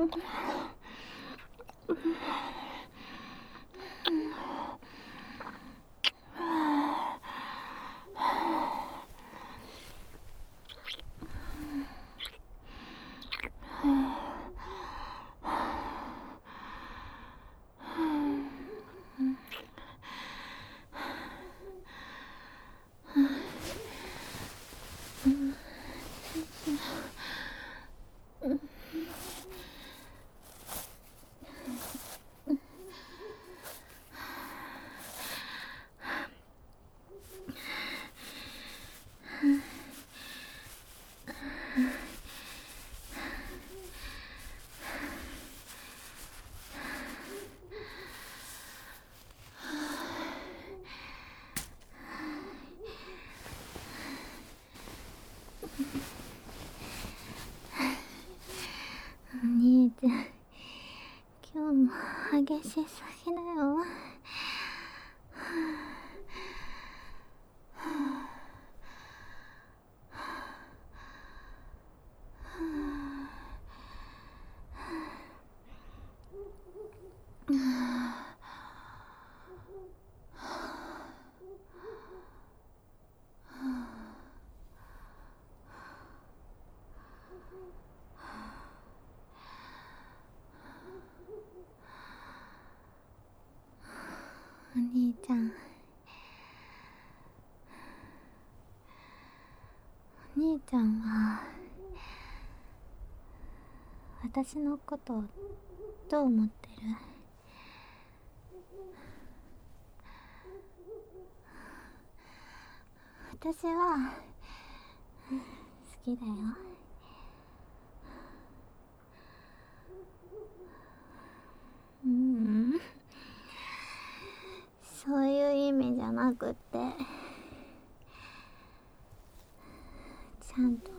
お兄ちゃん、今日も激しすぎだよ。お兄ちゃん、お兄ちゃんは私のことどう思ってる？私は好きだよ。そういう意味じゃなくって、ちゃんと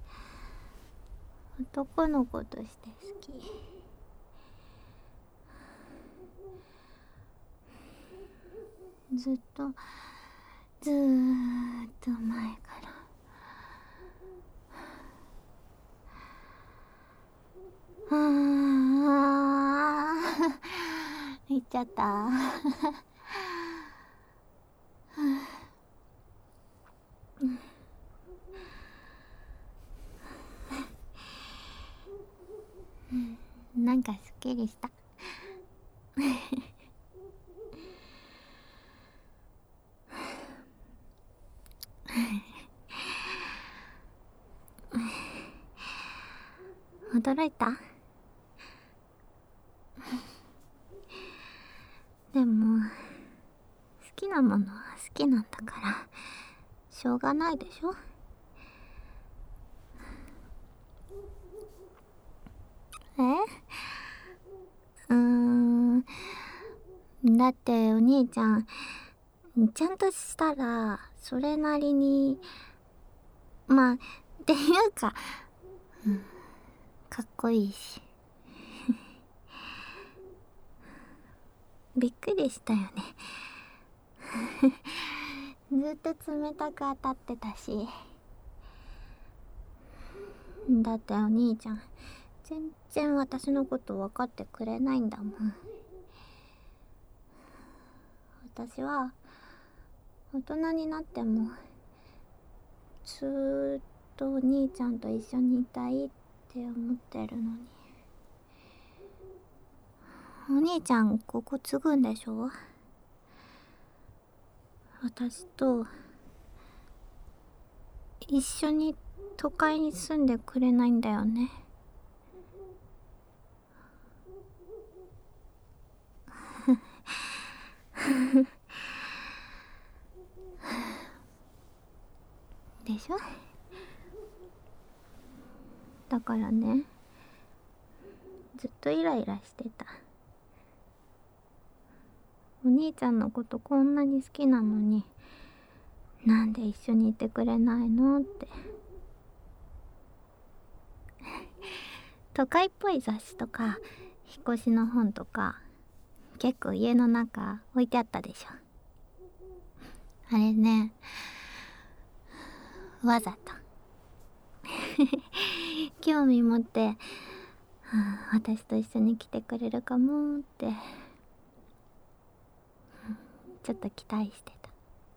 男の子として好き。ずっと前から言っちゃったなんかすっきりした驚いた？でも好きなものは好きなんだからしょうがないでしょ。だってお兄ちゃんちゃんとしたらそれなりにっていうか、かっこいいしびっくりしたよねずっと冷たく当たってたし。だってお兄ちゃん全然私のこと分かってくれないんだもん。私は大人になってもずーっとお兄ちゃんと一緒にいたいって思ってるのに。お兄ちゃんここ継ぐんでしょ？私と一緒に都会に住んでくれないんだよね。でしょ？だからね、ずっとイライラしてた。お兄ちゃんのことこんなに好きなのになんで一緒にいてくれないのって都会っぽい雑誌とか引っ越しの本とか結構家の中置いてあったでしょ。あれね、わざと興味持って私と一緒に来てくれるかもってちょっと期待してた。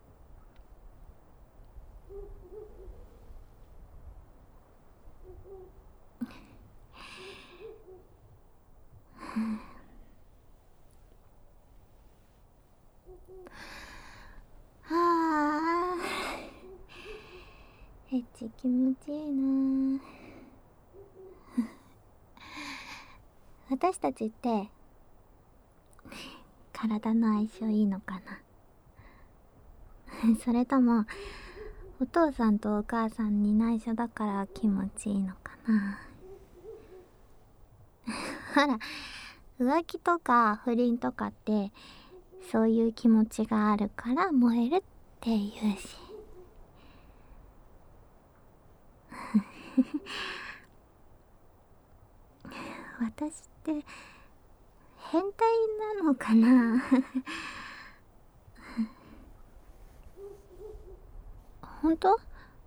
はあ、エッチ気持ちいいな。私たちって体の相性いいのかな。それともお父さんとお母さんに内緒だから気持ちいいのかな。ほら、浮気とか不倫とかってそういう気持ちがあるから燃えるって言うし。私って変態なのかな。本当？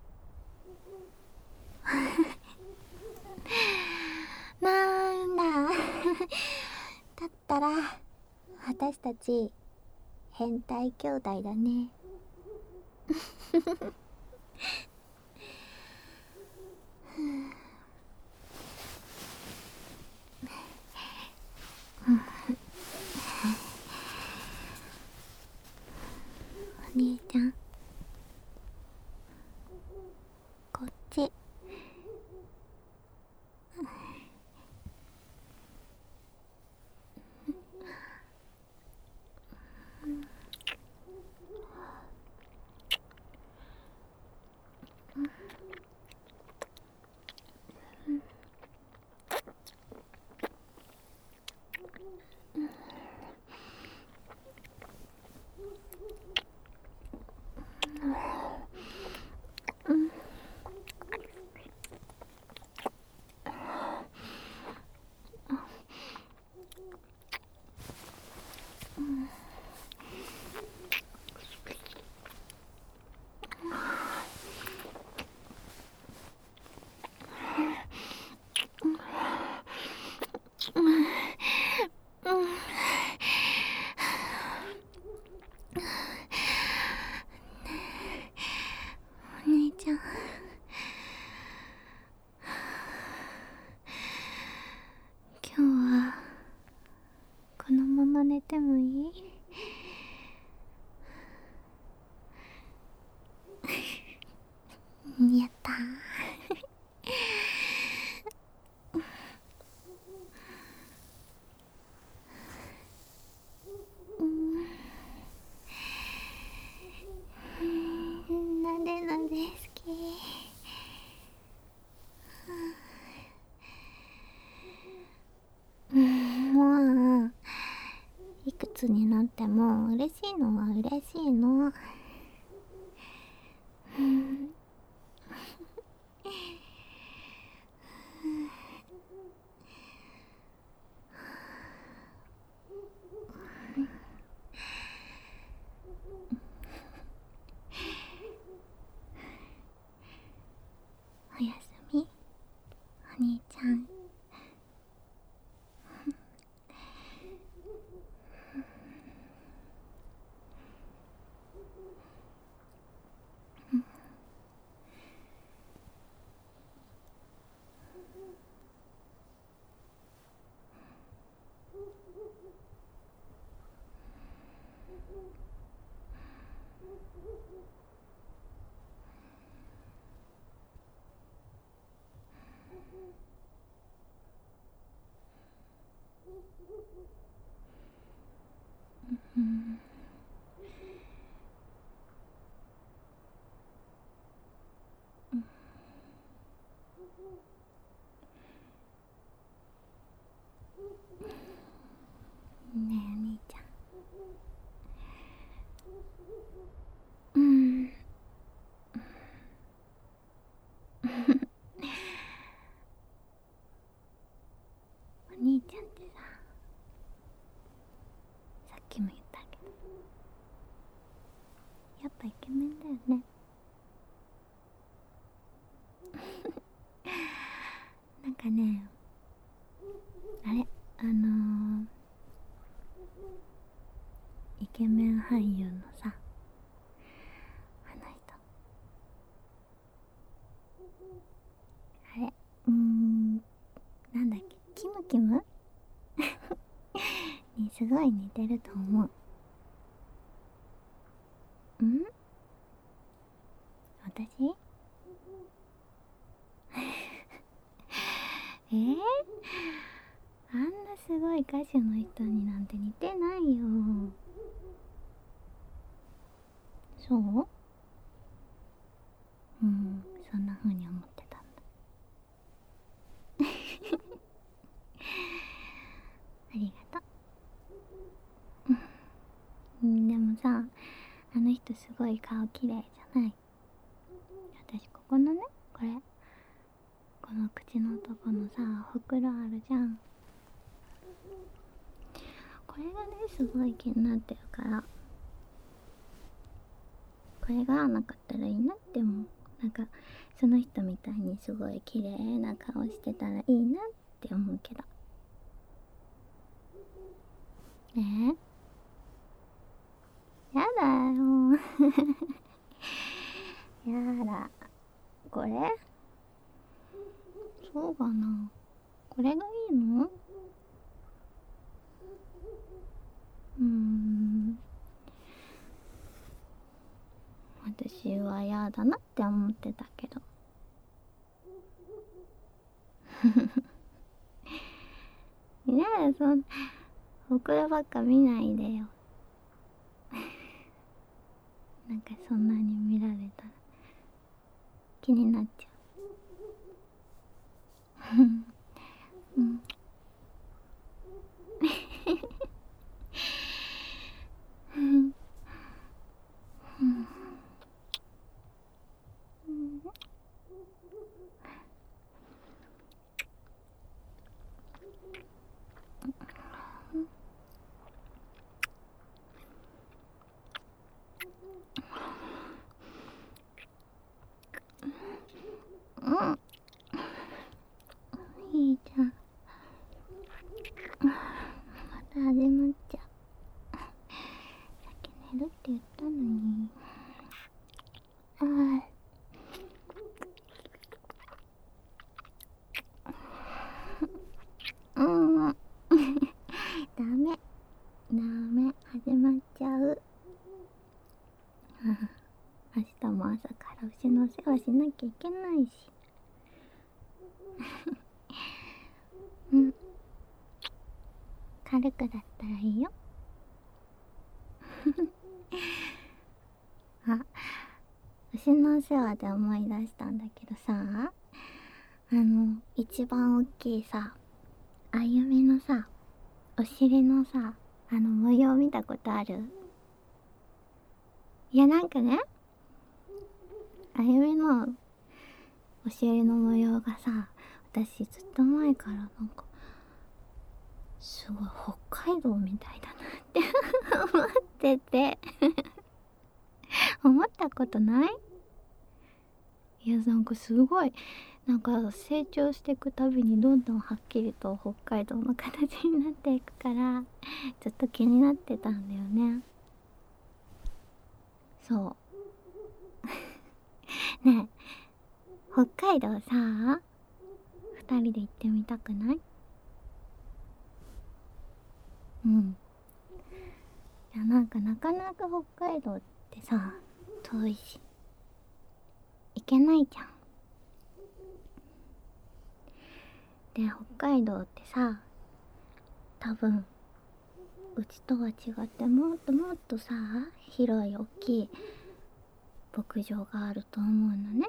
なんだ。だったら私たち変態兄弟だね。お兄ちゃん、こっち。お兄ちゃん、今日はこのまま寝てもいい？やったー。なでなで好き。もういくつになっても嬉しいのは嬉しいの。おやすみ、お兄ちゃん。ねえお兄ちゃん、お兄ちゃんってさ、 キムにすごい似てると思う。私あんなすごい歌手の人になんて似てないよ。そう？そんな風に思ってたんだ。ありがとう。でもさ、あの人すごい顔綺麗じゃない？私ここのね、この口のとこのさ、ほくろあるじゃん。これがね、すごい気になってるから、これがなかったらいいなって思う。なんかその人みたいにすごい綺麗な顔してたらいいなって思うけど。やだよやだ。これそうかな。これがいいの？私はやだなって思ってたけどねえ、そんほくろばっか見ないでよなんかそんなに見られたら気になっちゃういいじゃん。また始まっちゃう。さっき寝るって言ったのに。ダメ始まっちゃう。明日も朝から牛の世話しなきゃいけないし軽くだったらいいよあ、牛の世話で思い出したんだけどさ、一番大きいさ、歩みのさ、お尻のさ、模様見たことある？いや、なんかね、歩みのお尻の模様がさ、私ずっと前からなんかすごい北海道みたいだなって思ってて思ったことない？いや、なんかすごいなんか成長していくたびにどんどんはっきりと北海道の形になっていくからずっと気になってたんだよね。そうねえ、北海道さ、二人で行ってみたくない？いや、なんかなかなか北海道ってさ、遠いし行けないじゃん。で、北海道ってさ、多分うちとは違ってもっともっとさ、広い大きい牧場があると思うのね。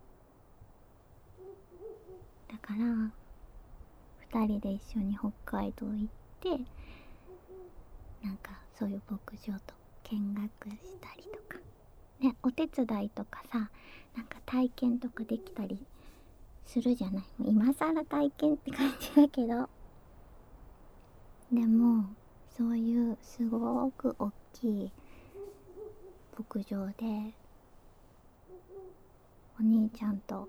だから二人で一緒に北海道行って、なんかそういう牧場と見学したりとかね、お手伝いとかさ、なんか体験とかできたりするじゃない。今更体験って感じだけど、でもそういうすごく大きい牧場でお兄ちゃんと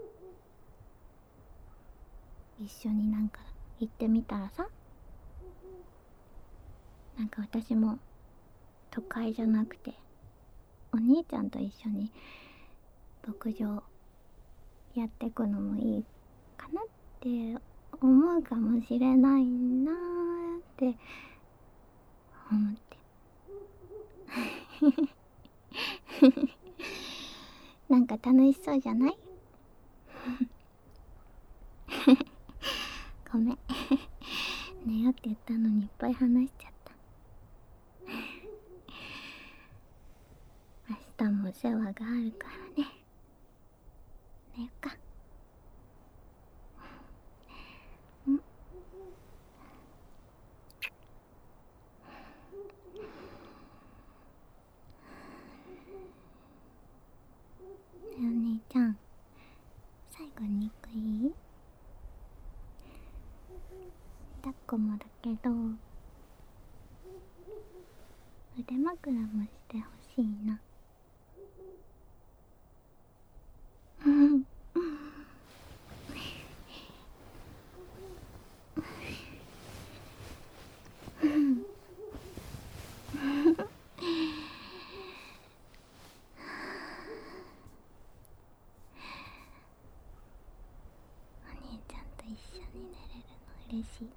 一緒になんか行ってみたらさ、なんか私も都会じゃなくてお兄ちゃんと一緒に牧場やってくのもいいかなって思うかもしれないなーって思ってなんか楽しそうじゃない？ごめん寝よって言ったのにいっぱい話しちゃった。明日も世話があるからね。寝よっか。お姉ちゃん、最後に一個いい？抱っこもだけど腕枕もしてほしいな。うんお姉ちゃんと一緒に寝れるの嬉しい。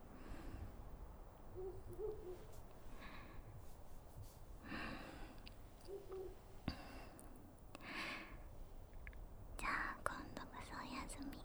じゃあ今度こそおやすみ。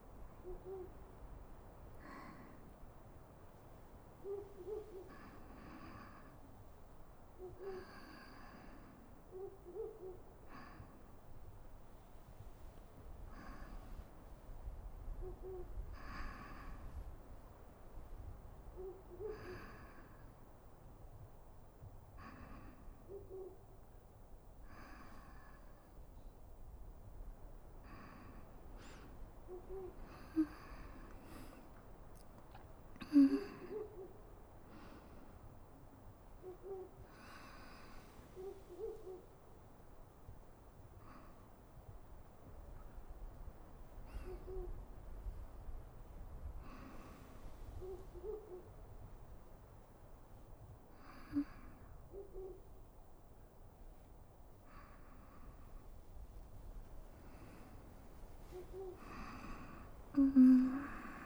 うん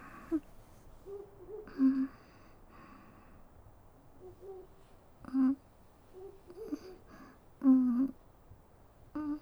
うんうんうんうん